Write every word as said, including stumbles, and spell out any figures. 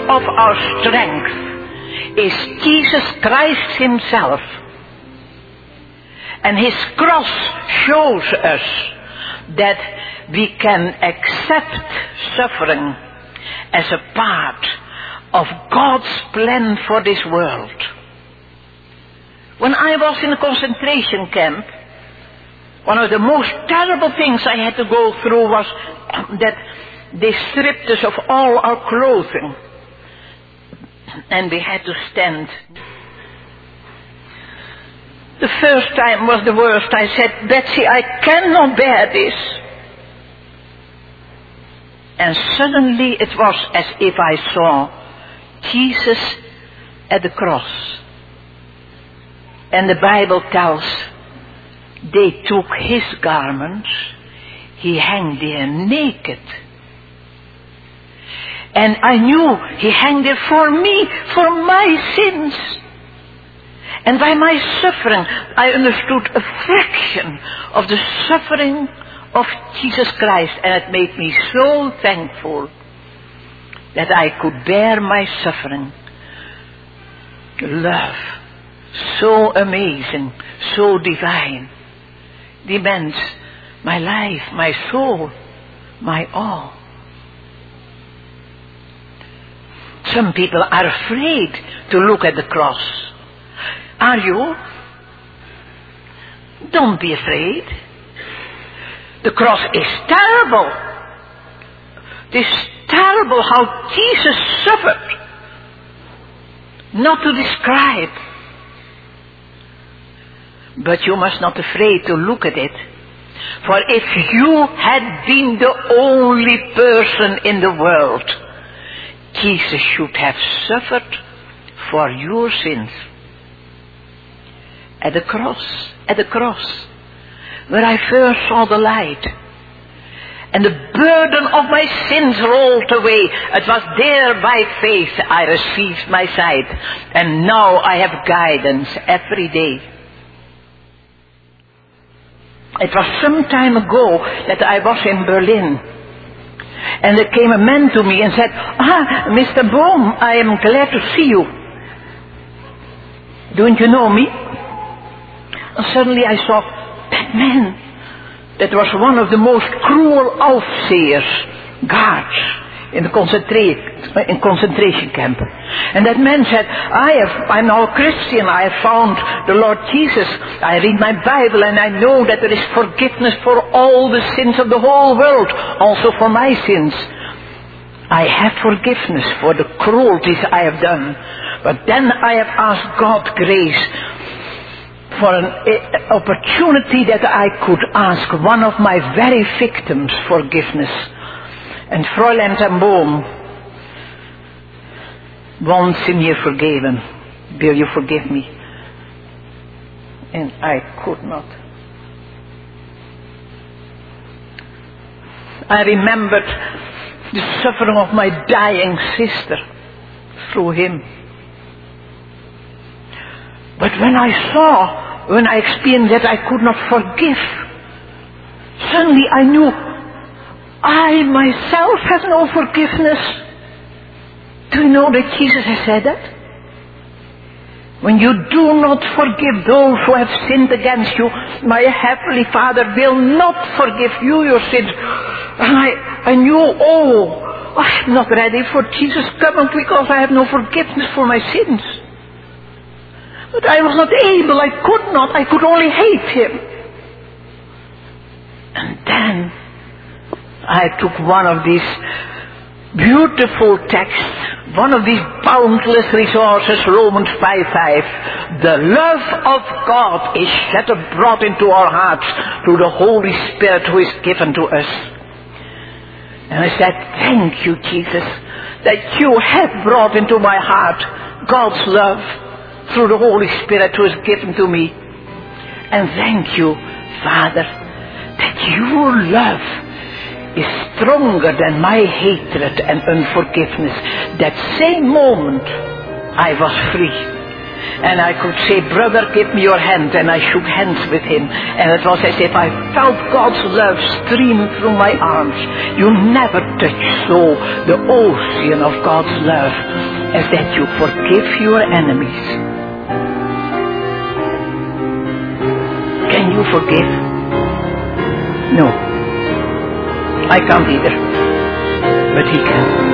of our strength is Jesus Christ himself. And his cross shows us that we can accept suffering as a part of God's plan for this world. When I was in a concentration camp, one of the most terrible things I had to go through was that they stripped us of all our clothing. And we had to stand. The first time was the worst. I said, Betsy, I cannot bear this. And suddenly it was as if I saw Jesus at the cross. And the Bible tells, they took his garments, he hung there naked. And I knew he hung there for me, for my sins. And by my suffering, I understood a fraction of the suffering of Jesus Christ. And it made me so thankful that I could bear my suffering. Love, so amazing, so divine, demands my life, my soul, my all. Some people are afraid to look at the cross. Are you? Don't be afraid. The cross is terrible. It is terrible how Jesus suffered. Not to describe. But you must not be afraid to look at it. For if you had been the only person in the world, Jesus should have suffered for your sins. At the cross, at the cross, where I first saw the light, and the burden of my sins rolled away. It was there by faith I received my sight, and now I have guidance every day. It was some time ago that I was in Berlin, and there came a man to me and said, "Ah, Mister Bohm, I am glad to see you. Don't you know me?" And suddenly I saw that man. That was one of the most cruel Aufsehers, guards, in the concentra- in concentration camp. And that man said, I have, I'm now a Christian, I have found the Lord Jesus. I read my Bible and I know that there is forgiveness for all the sins of the whole world, also for my sins. I have forgiveness for the cruelties I have done. But then I have asked God grace for an uh, opportunity that I could ask one of my very victims forgiveness. And Fräulein ten Boom, once in you forgiven, will you forgive me? And I could not. I remembered the suffering of my dying sister through him. But when I saw, when I experienced that I could not forgive, suddenly I knew I myself have no forgiveness. Do you know that Jesus has said that? When you do not forgive those who have sinned against you, my heavenly Father will not forgive you your sins. And I, I knew, oh, I'm not ready for Jesus coming because I have no forgiveness for my sins. But I was not able, I could not, I could only hate him. And then I took one of these beautiful texts, one of these boundless resources, Romans five five. The love of God is shed abroad into our hearts through the Holy Spirit who is given to us. And I said, thank you, Jesus, that you have brought into my heart God's love through the Holy Spirit who is given to me. And thank you, Father, that your love is stronger than my hatred and unforgiveness. That same moment I was free. And I could say, brother, give me your hand. And I shook hands with him. And it was as if I felt God's love stream through my arms. You never touch so the ocean of God's love as that you forgive your enemies. Can you forgive? No. I can't either. But he can.